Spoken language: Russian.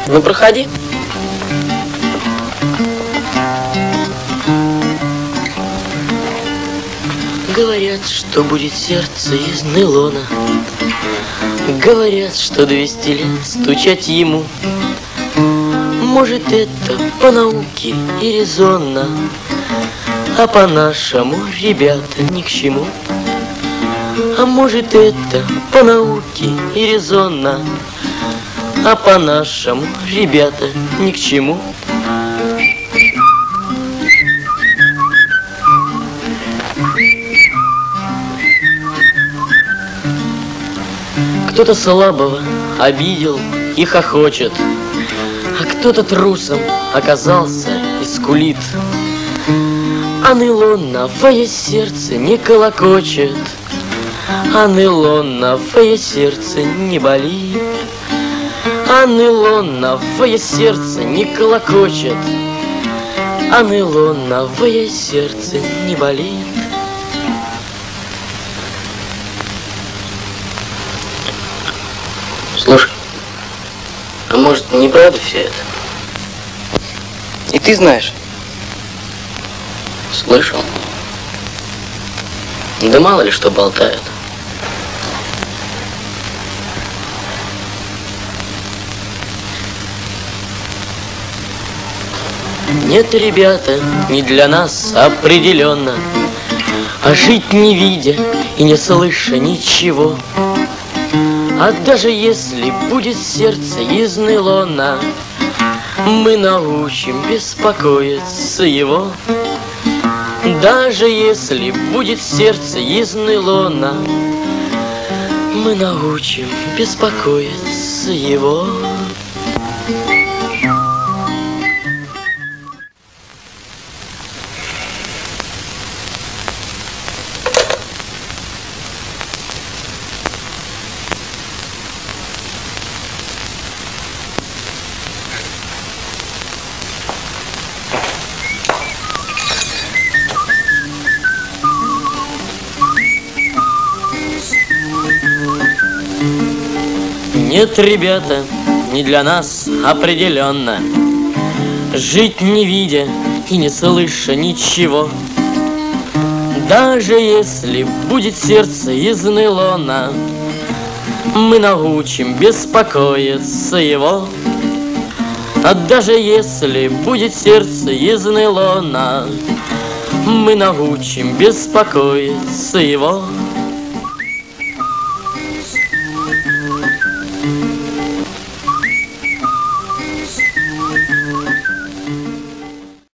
Ну, проходи. Говорят, что будет сердце из нейлона. Говорят, что 200 лет стучать ему. Может, это по науке и резонно, а по-нашему, ребята, ни к чему. А может, это по науке и резонно, а по-нашему, ребята, ни к чему. Кто-то слабого обидел и хохочет, а кто-то трусом оказался и скулит. А нейлоновое сердце не колокочет, а нейлоновое сердце не болит. А нейлоновое сердце не колокочет, а нейлоновое сердце не болит. Слушай, а может, неправда все это? И ты знаешь? Слышал. Да мало ли что болтают. Нет, ребята, не для нас определенно, а жить не видя и не слыша ничего. А даже если будет сердце из нейлона, мы научим беспокоиться его. Даже если будет сердце из нейлона, мы научим беспокоиться его. Нет, ребята, не для нас определенно, жить не видя и не слыша ничего. Даже если будет сердце из нейлона, мы научим беспокоиться его. А даже если будет сердце из нейлона, мы научим беспокоиться его.